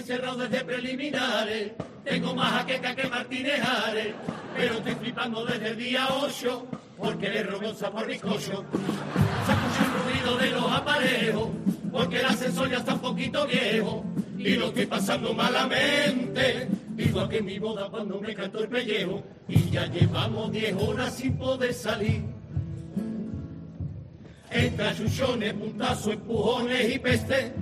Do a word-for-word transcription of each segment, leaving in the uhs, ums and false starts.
encerrado desde preliminares. Tengo más jaqueca que Martínez Ares, pero estoy flipando desde el día ocho, porque le robé un sabor bizcocho. Se escucha el ruido de los aparejos, porque el ascensor ya está un poquito viejo, y lo estoy pasando malamente, igual que en mi boda cuando me cantó el pellejo, y ya llevamos diez horas sin poder salir. Entre achuchones, puntazos, empujones y peste,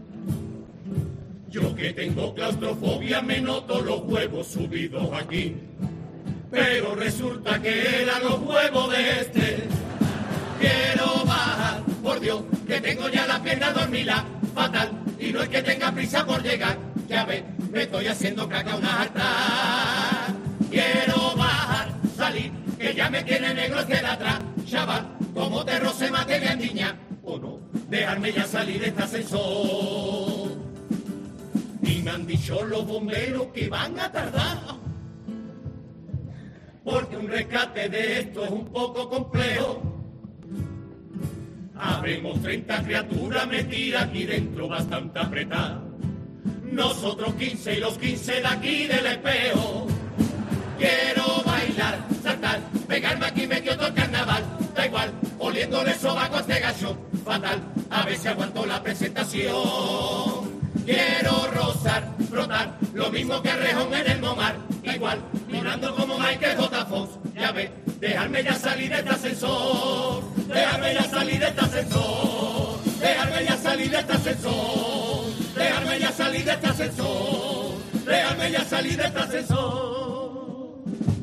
yo que tengo claustrofobia me noto los huevos subidos aquí, pero resulta que eran los huevos de este. Quiero bajar, por Dios, que tengo ya la pierna dormida, fatal, y no es que tenga prisa por llegar, ya ves, me estoy haciendo caca una harta. Quiero bajar, salir, que ya me tiene negro desde atrás, chaval, como te roce más que me andiña, o no, dejarme ya salir de este ascensor. Y me han dicho los bomberos que van a tardar, porque un rescate de esto es un poco complejo. Habremos treinta criaturas metidas aquí dentro, bastante apretadas. Nosotros quince y los quince de aquí del espejo. Quiero bailar, saltar, pegarme aquí medio todo el carnaval. Da igual, oliéndole sobaco a este gacho, fatal, a ver si aguanto la presentación. Quiero rozar, frotar, lo mismo que Rejón en el Momar, igual, mirando como Michael J. Fox, ya ves, dejarme ya salir de este ascensor, dejarme ya salir de este ascensor, dejarme ya salir de este ascensor, dejarme ya salir de este ascensor, dejarme ya salir de este ascensor.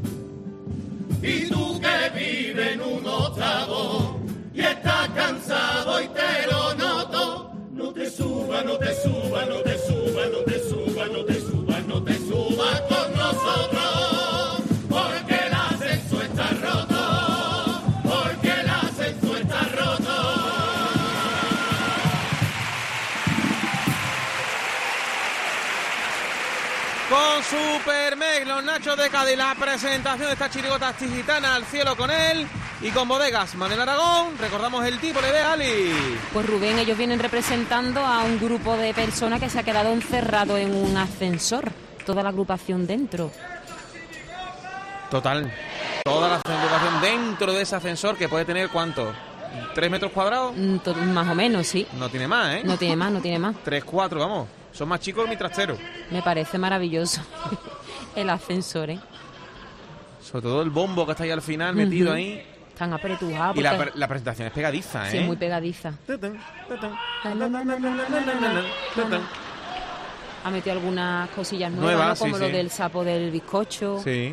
Y tú que vives en un octavo y estás cansado y te lo noto, no te suba, no te suba, no te suba, no te suba, no te suba, no te suba con nosotros, porque el ascenso está roto, porque el ascenso está roto. Con Super Meg, los Nachos de Cádiz, la presentación de esta chirigota gitana al cielo con él. Y con Bodegas Manuel Aragón, recordamos el tipo de Ali. Pues Rubén, ellos vienen representando a un grupo de personas que se ha quedado encerrado en un ascensor, toda la agrupación dentro. Total, toda la agrupación dentro de ese ascensor, que puede tener ¿cuánto? ¿Tres metros cuadrados? Mm, to- más o menos, sí. No tiene más, ¿eh? No tiene más, no tiene más. Tres, cuatro, vamos. Son más chicos que mi trastero. Me parece maravilloso el ascensor, ¿eh? Sobre todo el bombo que está ahí al final, metido Uh-huh. ahí. Tan apretujados. Y la, pre- la presentación es pegadiza, ¿eh? Sí, muy pegadiza. Ha metido algunas cosillas nuevas, Nuevas, ¿no? Como sí, lo sí. del sapo del bizcocho. Sí.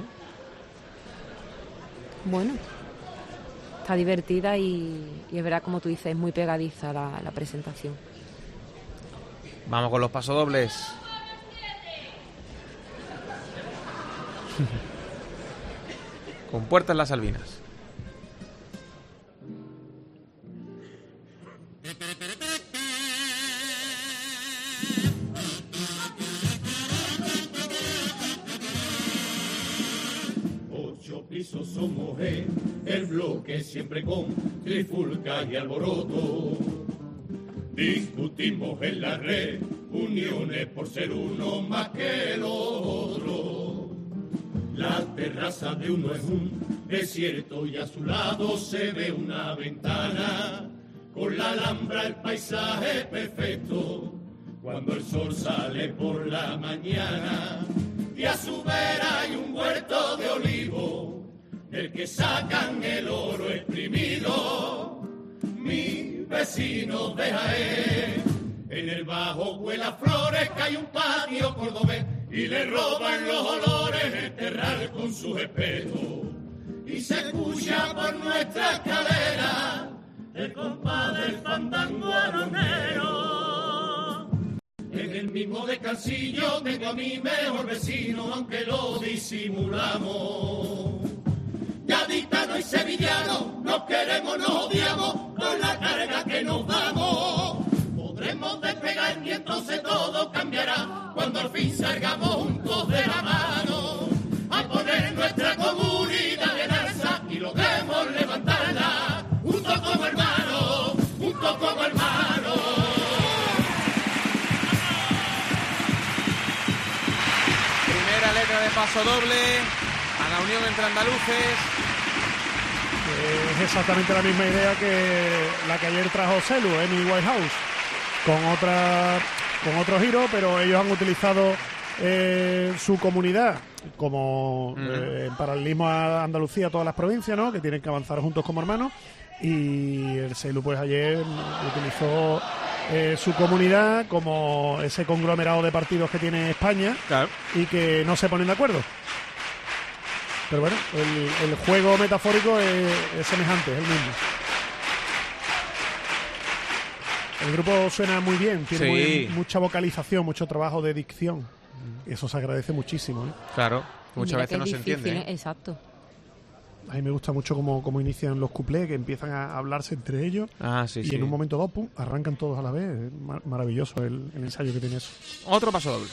Bueno, está divertida y, y es verdad, como tú dices, es muy pegadiza la, la presentación. Vamos con los pasodobles. Con Puertas Las Albinas. Ocho pisos somos eh, el bloque siempre con trifulcas y alboroto. Discutimos en la red, uniones por ser uno más que el otro. La terraza de uno es un desierto y a su lado se ve una ventana. Con la Alhambra el paisaje perfecto, cuando el sol sale por la mañana. Y a su vera hay un huerto de olivo, del que sacan el oro exprimido. Mi vecino de Jaén, en el bajo huela flores, que hay un patio cordobés, y le roban los olores el terral con sus espejos. Y se escucha por nuestra escalera el compás del fandango aronero. En el mismo descansillo tengo a mi mejor vecino, aunque lo disimulamos. Gaditano y sevillano, nos queremos, nos odiamos, con la carga que nos damos. Podremos despegar y entonces todo cambiará, cuando al fin salgamos juntos de la mano, a poner nuestra comunidad en alza y logremos levantarla, juntos como hermanos, juntos como hermanos. paso doble a la unión entre andaluces. Es exactamente la misma idea que la que ayer trajo Celu, Amy Whitehouse, con otra con otro giro, pero ellos han utilizado eh, su comunidad como mm. eh, en paralelismo a Andalucía, todas las provincias, ¿no?, que tienen que avanzar juntos como hermanos, y el Celu pues ayer utilizó eh, su comunidad como ese conglomerado de partidos que tiene España, claro, y que no se ponen de acuerdo. Pero bueno, el, el juego metafórico es, es semejante, es el mismo. El grupo suena muy bien, tiene sí. muy, mucha vocalización, mucho trabajo de dicción. Eso se agradece muchísimo, ¿eh? Claro, muchas veces no se entiende. ¿eh? Exacto. A mí me gusta mucho cómo, cómo inician los cuplés, que empiezan a hablarse entre ellos. Ah, sí, y sí. en un momento dado, pum, arrancan todos a la vez. Es mar- maravilloso el, el ensayo que tiene eso. Otro paso doble.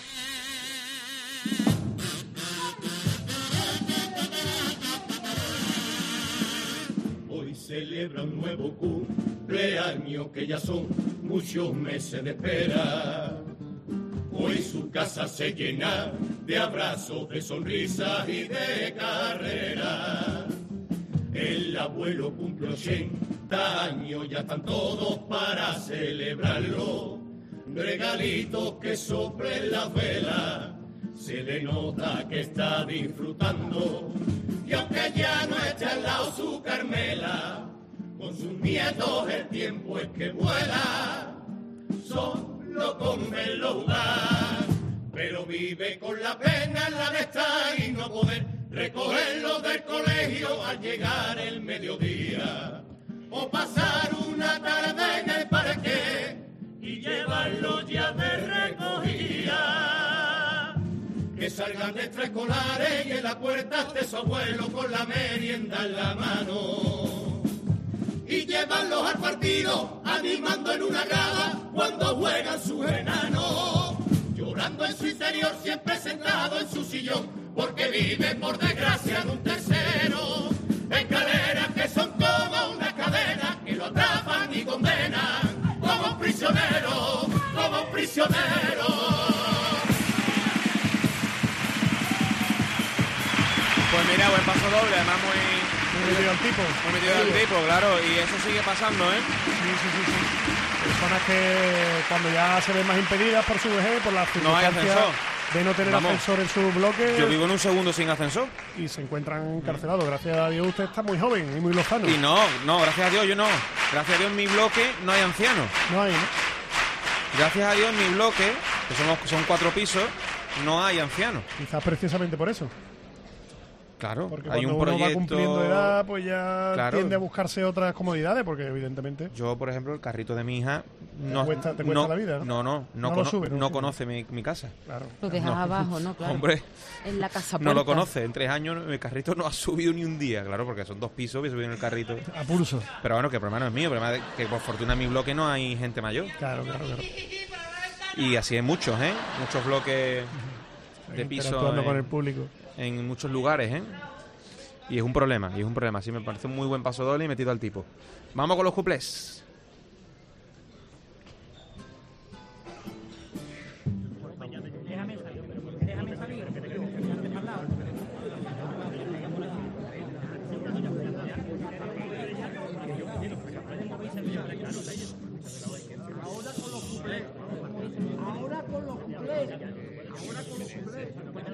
Hoy celebra un nuevo cumpleaños que ya son muchos meses de espera. Hoy su casa se llena de abrazos, de sonrisas y de carreras. El abuelo cumple ochenta años, ya están todos para celebrarlo. Regalitos que soplen las velas, se le nota que está disfrutando. Y aunque ya no esté al lado su Carmela, con sus nietos el tiempo es que vuela. Solo con verlo jugar, pero vive con la pena en la de estar y no poder recogerlo del colegio al llegar el mediodía, o pasar una tarde en el parque y llevarlo ya de recogida. Que salgan de extraescolares y en la puerta de su abuelo con la merienda en la mano, y llevarlos al partido animando en una grada cuando juegan sus enanos, llorando en su interior siempre sentado en su sillón, porque vive por desgracia de un tercero. Escaleras que son como una cadena que lo atrapan y condenan como un prisionero, como un prisionero. Pues mira, buen paso doble, además muy... Muy metido al tipo. Muy metido al tipo, claro, y eso sigue pasando, ¿eh? Sí, sí, sí, sí. Personas que cuando ya se ven más impedidas por su vejez, por las circunstancias de no tener Vamos. ascensor en su bloque. Yo vivo en un segundo sin ascensor. Y se encuentran encarcelados. Gracias a Dios usted está muy joven y muy lozano. Y no, no, gracias a Dios yo no. Gracias a Dios en mi bloque no hay ancianos. No hay, ¿no? Gracias a Dios en mi bloque, que somos, son cuatro pisos, no hay ancianos. Quizás precisamente por eso. Claro, porque hay cuando un uno proyecto... va cumpliendo edad, pues ya claro. tiende a buscarse otras comodidades, porque evidentemente... Yo, por ejemplo, el carrito de mi hija... No, te cuesta, te cuesta no, la vida, ¿no? No, no, no, no, cono sube, no, no sube. conoce mi, mi casa. Claro. Lo dejas no. abajo, ¿no? Claro. Hombre, en la casa puerta. No lo conoce. En tres años mi carrito no ha subido ni un día. Claro, porque son dos pisos, voy a subir en el carrito. A pulso. Pero bueno, que el problema no es mío. El problema es que por fortuna en mi bloque no hay gente mayor. Claro, claro, claro. Y así hay muchos, ¿eh? Muchos bloques de pisos. Interactuando en, con el público. En muchos lugares, ¿eh? Y es un problema, y es un problema. Sí, me parece un muy buen paso doble y metido al tipo. Vamos con los cuplés. Ahora con los cuplés. Ahora con los cuplés. Ahora con los cuplés.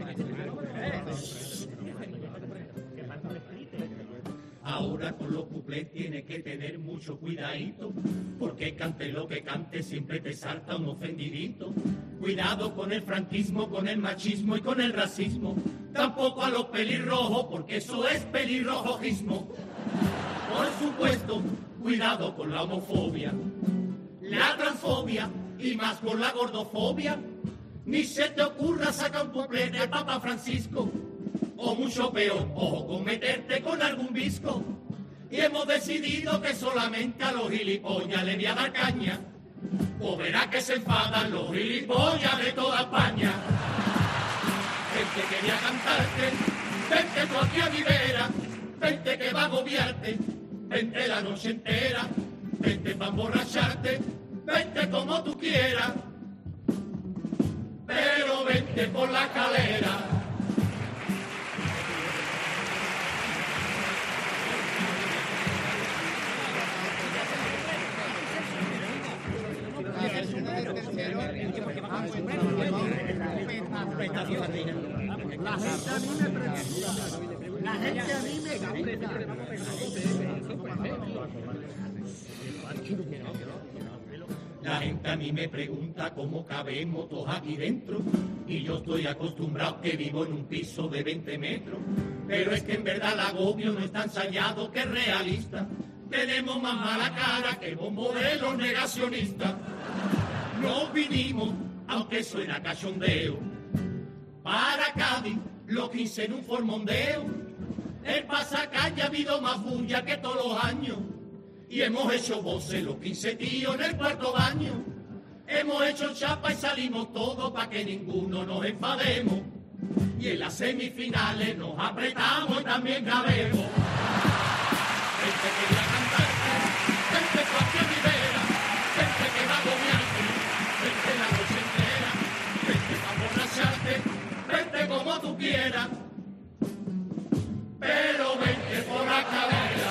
Ahora con los cuplés tienes que tener mucho cuidadito, porque cante lo que cante siempre te salta un ofendidito. Cuidado con el franquismo, con el machismo y con el racismo. Tampoco a los pelirrojos, porque eso es pelirrojojismo. Por supuesto, cuidado con la homofobia, la transfobia y más con la gordofobia. Ni se te ocurra sacar un cuplé del Papa Francisco, o mucho peor, ojo con meterte con algún visco. Y hemos decidido que solamente a los gilipollas le voy a dar caña, o verá que se enfadan los gilipollas de toda España. Gente que voy a cantarte, vente tú aquí a mi vera, vente que va a agobiarte, vente la noche entera, vente pa' emborracharte, vente como tú quieras, pero vente por la escalera. La gente a mí me pregunta. La gente a mí me La gente a mí me pregunta cómo cabemos todos aquí dentro y yo estoy acostumbrado que vivo en un piso de veinte metros. Pero es que en verdad el agobio no es tan ensayado que es realista. Tenemos más mala cara que los modelos negacionistas. No vinimos, aunque suena cachondeo, para Cádiz, los quince en un formondeo. El pasacalle ha habido más bulla que todos los años. Y hemos hecho voces los quince tíos en el cuarto baño. Hemos hecho chapa y salimos todos para que ninguno nos enfademos. Y en las semifinales nos apretamos y también cabemos. Gente que quería cantarte, gente cualquier ribera, gente que va a gobiarte, gente la noche entera, gente para emborracharte, vente como tú quieras, pero vente por la cadera.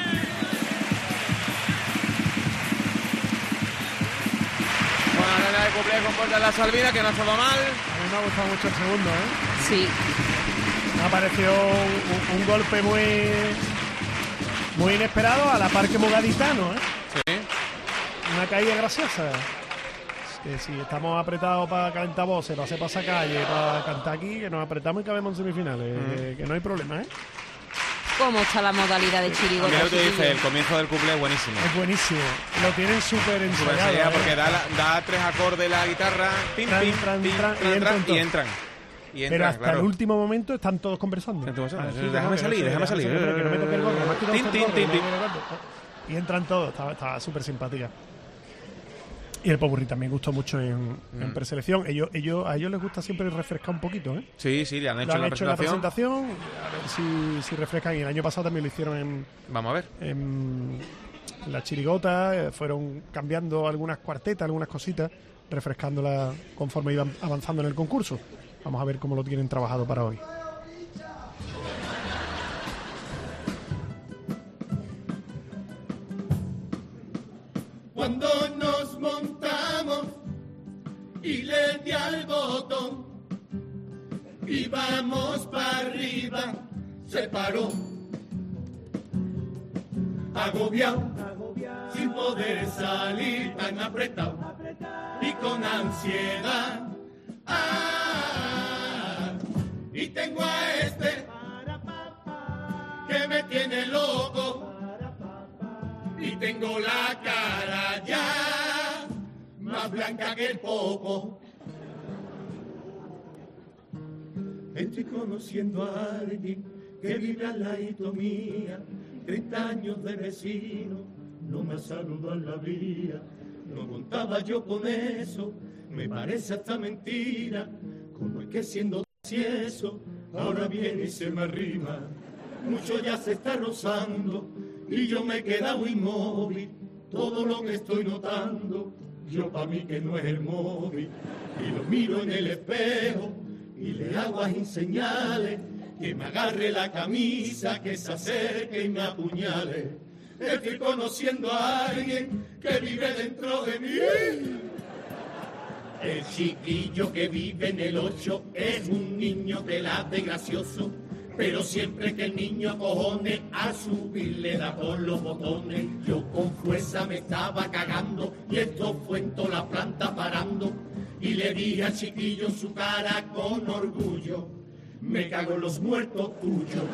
Bueno, la de cumpleaños con Puerta de la Salvina, que no ha estado mal. A mí me ha gustado mucho el segundo, ¿eh? Sí. Me ha parecido un, un golpe muy muy inesperado, a la par que muy gaditano, ¿eh? Sí. Una caída graciosa. Que si estamos apretados para calentar voces, para hacer pasacalle, para cantar aquí, que nos apretamos y cabemos en semifinales, mm. que, que no hay problema, ¿eh? ¿Cómo está la modalidad de chirigota? Mira, te dice, el comienzo del cumple es buenísimo. Es buenísimo. Lo tienen súper ensayado, ¿eh? Porque da, la, da tres acordes la guitarra, pim, tran, pim, tran, pim, tran, tran, y, tran, entran y entran. Y entran, Pero hasta claro. el último momento están todos conversando. Entonces, Ah, sí, déjame no, salir, no, déjame no, salir. no, no, que no me toque el gorro, me has quitado Tin, usted tin, el gorro, tin, no tin. me toque el gorro. Y entran todos, estaba, estaba súper simpática. Y el popurrí también gustó mucho en, mm. en preselección. Ellos, ellos, a ellos les gusta siempre refrescar un poquito, ¿eh? Sí, sí, le han hecho, lo han la, hecho en la presentación. presentación. A ver si, si refrescan. Y el año pasado también lo hicieron en, Vamos a ver. en la chirigota. Eh, fueron cambiando algunas cuartetas, algunas cositas, refrescándolas conforme iban avanzando en el concurso. Vamos a ver cómo lo tienen trabajado para hoy. Cuando nos montamos y le di al botón y vamos para arriba, se paró, agobiado, sin poder salir, tan apretado y con ansiedad. Ah, y tengo a este que me tiene loco. Y tengo la cara ya más blanca que el poco. Estoy conociendo a alguien que vive al ladito mía, treinta años de vecino, no me saluda en la vía. No contaba yo con eso, me parece hasta mentira, como es que siendo así eso, ahora viene y se me arrima. Mucho ya se está rozando y yo me he quedado inmóvil, todo lo que estoy notando, yo pa' mí que no es el móvil, y lo miro en el espejo, y le hago así señales, que me agarre la camisa, que se acerque y me apuñale. Estoy conociendo a alguien que vive dentro de mí. El chiquillo que vive en el ocho es un niño de la de gracioso, pero siempre que el niño acojone, a subir le da por los botones. Yo con fuerza me estaba cagando y esto fue en toda la planta parando. Y le dije al chiquillo en su cara con orgullo, me cago en los muertos tuyos.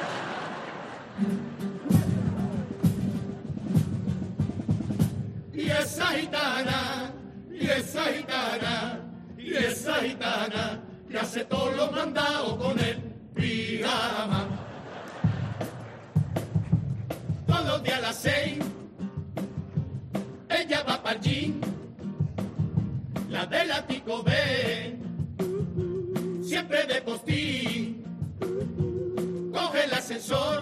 Y esa gitana, y esa gitana, y esa gitana, que hace todos los mandados con él. Pijama. Todos los días a las seis ella va para el gym, la del ático ve siempre de postín, coge el ascensor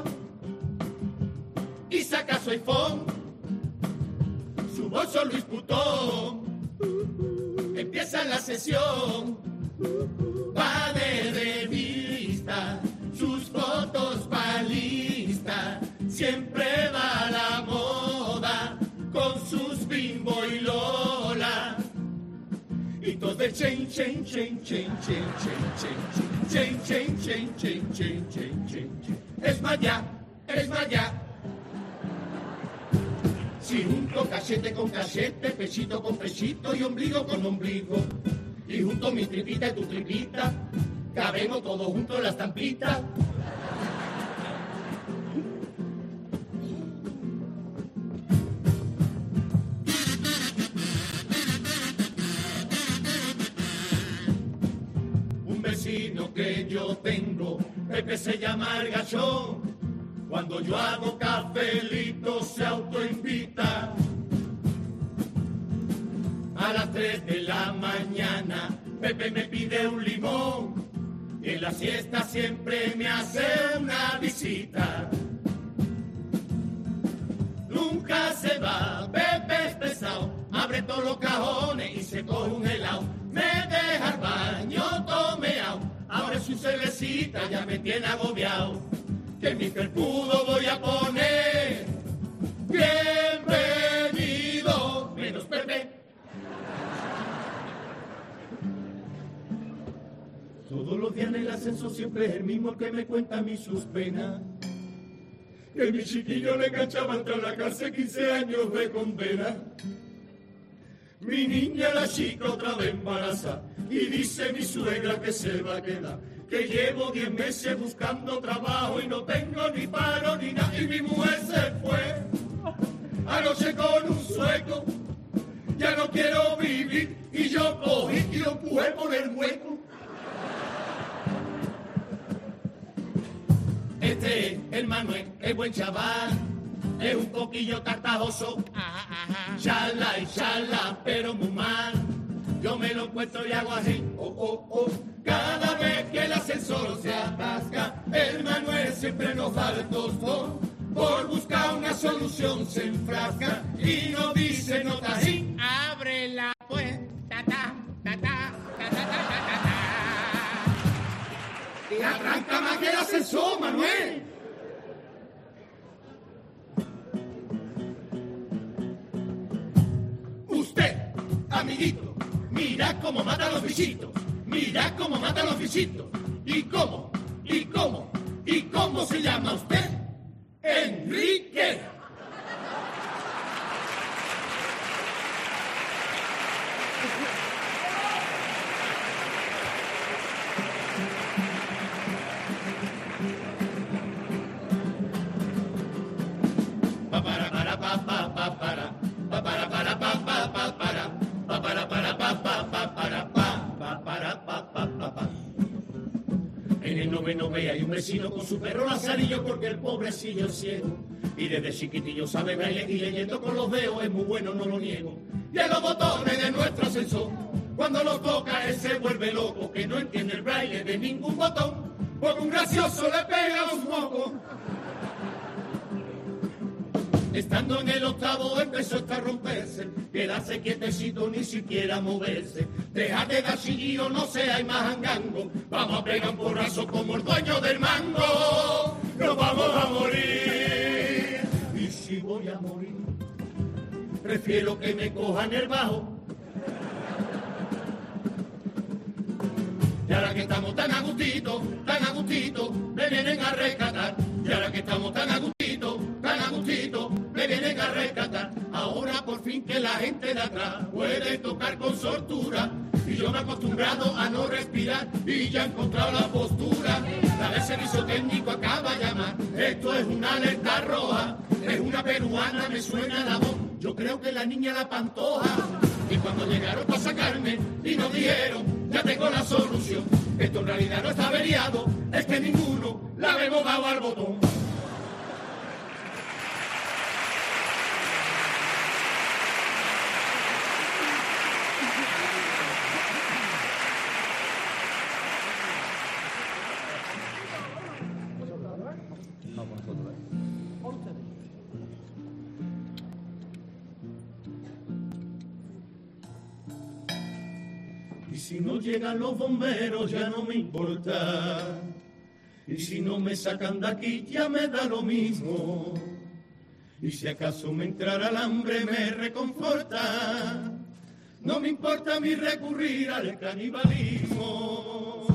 y saca su iPhone, su bolso Luis Putón, empieza la sesión, va de revista, sus fotos pa' lista, siempre va a la moda, con sus Bimbo y Lola, y todos hacer chen, chen, chen, chen, chen, chen, chen, chen, chen, chen, chen, chen, chen, chen. Es más ya, es más ya. Si junto cachete con cachete, pechito con pechito y ombligo con ombligo, y junto mi tripita y tu tripita, cabemos todos juntos en la estampita. Un vecino que yo tengo, Pepe se llama el Gachón. Cuando yo hago cafelito se autoinvita. A las tres de la mañana Pepe me pide un limón y en la siesta siempre me hace una visita. Nunca se va, Pepe es pesado, abre todos los cajones y se coge un helado. Me deja el baño tomeado, ahora su cervecita ya me tiene agobiado. Que mi felpudo voy a poner bienvenido, menos Pepe. Todos los días en el ascenso siempre es el mismo que me cuenta a mí sus penas. Que mi chiquillo le enganchaban tras la cárcel quince años de condena. Mi niña la chica otra vez embarazada y dice mi suegra que se va a quedar. Que llevo diez meses buscando trabajo y no tengo ni paro ni nada. Y mi mujer se fue anoche con un sueco. Ya no quiero vivir y yo cogí y lo empujé por el hueco. Este es el Manuel, el buen chaval. Es un poquillo tartajoso. Chala y chala, pero muy mal. Yo me lo encuentro y hago así, oh, oh, oh. Cada vez que el ascensor se atasca, el Manuel siempre nos da el tostón. Por buscar una solución se enfrasca y no dice nota así. Abre la puerta, ta, ta, ta, ta, ta, ta, ta, ta, ta. Y arranca más que el ascensor, Manuel. Usted, amiguito, mira cómo matan los bichitos, mira cómo matan los bichitos. ¿Y cómo? ¿Y cómo? ¿Y cómo se llama usted? Enrique. Pa para para pa pa pa para pa para para pa pa pa para pa para para pa pa pa para pa pa para pa pa pa pa. En el noveno B hay un vecino con su perro lazarillo porque el pobrecillo es ciego y desde chiquitillo sabe braille y leyendo con los dedos es muy bueno, no lo niego. Y en los botones de nuestro ascensor cuando lo toca él se vuelve loco que no entiende el braille de ningún botón porque un gracioso le pega los mocos. Estando en el octavo empezó hasta a romperse, quedarse quietecito ni siquiera moverse. Déjate de chillillo, no seas más angango, vamos a pegar un porrazo como el dueño del mango. Nos vamos a morir, y si voy a morir, prefiero que me cojan el bajo. Y ahora que estamos tan a gustito, tan a gustito, me vienen a rescatar. Y ahora que estamos tan a gustito, tan a gustito, me vienen a rescatar. Ahora por fin que la gente de atrás puede tocar con soltura. Y yo me he acostumbrado a no respirar y ya he encontrado la postura. La vez servicio técnico acaba de llamar. Esto es una alerta roja. Es una peruana, me suena la voz. Yo creo que la niña la Pantoja. Y cuando llegaron para sacarme y nos dijeron, ya tengo la solución. Esto en realidad no está averiado, es que ninguno la habemos dado al botón. Y si no llegan los bomberos ya no me importa. Y si no me sacan de aquí ya me da lo mismo. Y si acaso me entrara el hambre me reconforta. no me importa a mí recurrir al canibalismo.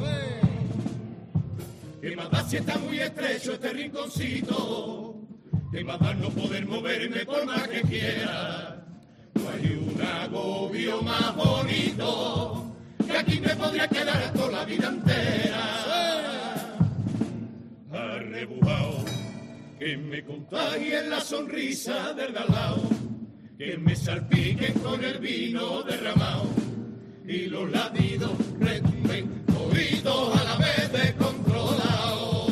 Que más da si está muy estrecho este rinconcito, que más da no poder moverme por más que quiera. No hay un agobio más bonito, que aquí me podría quedar toda la vida entera. Arrebujao, que me contagien la sonrisa del galao, que me salpiquen con el vino derramado y los latidos retumben oídos a la vez descontrolados.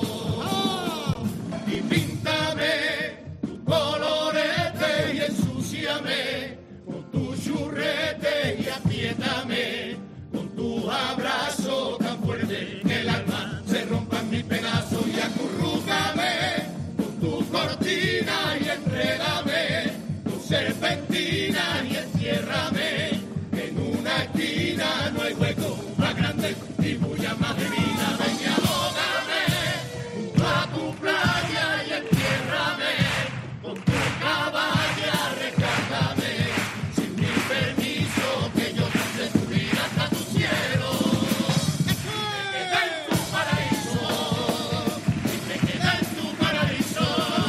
Y píntame tu colorete y ensúciame con tu churrete y apriétame con tu abrazo tan fuerte que el alma se rompa en mil pedazos y acurrúcame con tu cortina y enrédame serpentina y enciérrame en una esquina, no hay hueco más grande ni bulla más de vida. Ven y ahógame junto a tu playa y entiérrame con tu caballa, rescátame sin mi permiso que yo te subir hasta tu cielo. Y me quedé en tu paraíso, y me quedé en tu paraíso.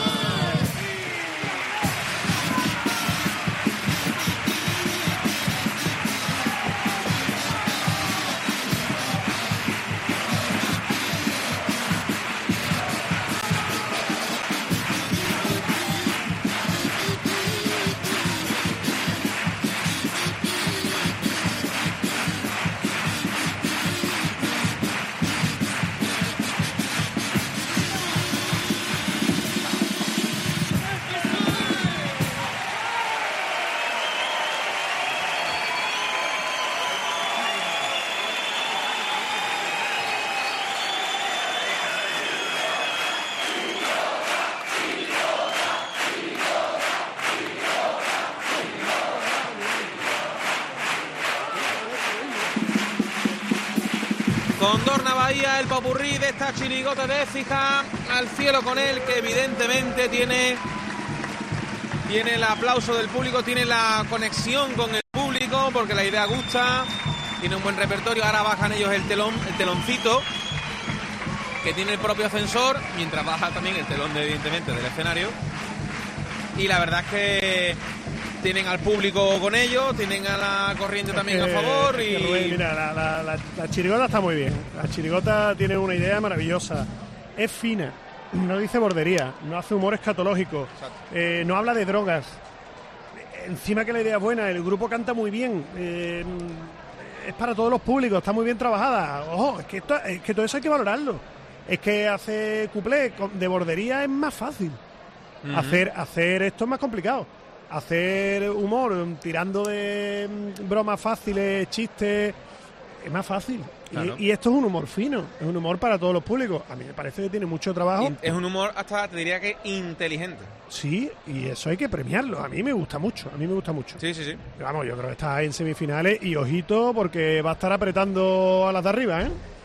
Condorna Bahía, el popurrí de esta chirigota de Écija, al cielo con él, que evidentemente tiene, tiene el aplauso del público, tiene la conexión con el público, porque la idea gusta, tiene un buen repertorio. Ahora bajan ellos el telón, el teloncito que tiene el propio ascensor, mientras baja también el telón, de, evidentemente, del escenario. Y la verdad es que tienen al público con ellos, tienen a la corriente es también que, a favor. Y Rubén, mira, la, la, la, la chirigota está muy bien. La chirigota tiene una idea maravillosa. Es fina, no dice bordería, no hace humor escatológico, eh, no habla de drogas. Encima que la idea es buena, el grupo canta muy bien. Eh, es para todos los públicos, está muy bien trabajada. Ojo, es que, esto, es que todo eso hay que valorarlo. Es que hacer cuplé de bordería es más fácil. Uh-huh. Hacer, hacer esto es más complicado. Hacer humor tirando de bromas fáciles, chistes, es más fácil. Claro. Y, y esto es un humor fino, es un humor para todos los públicos. A mí me parece que tiene mucho trabajo. Es un humor hasta, te diría que inteligente. Sí, y eso hay que premiarlo. A mí me gusta mucho, a mí me gusta mucho. Sí, sí, sí. Pero vamos, yo creo que está en semifinales y ojito porque va a estar apretando a las de arriba, ¿eh?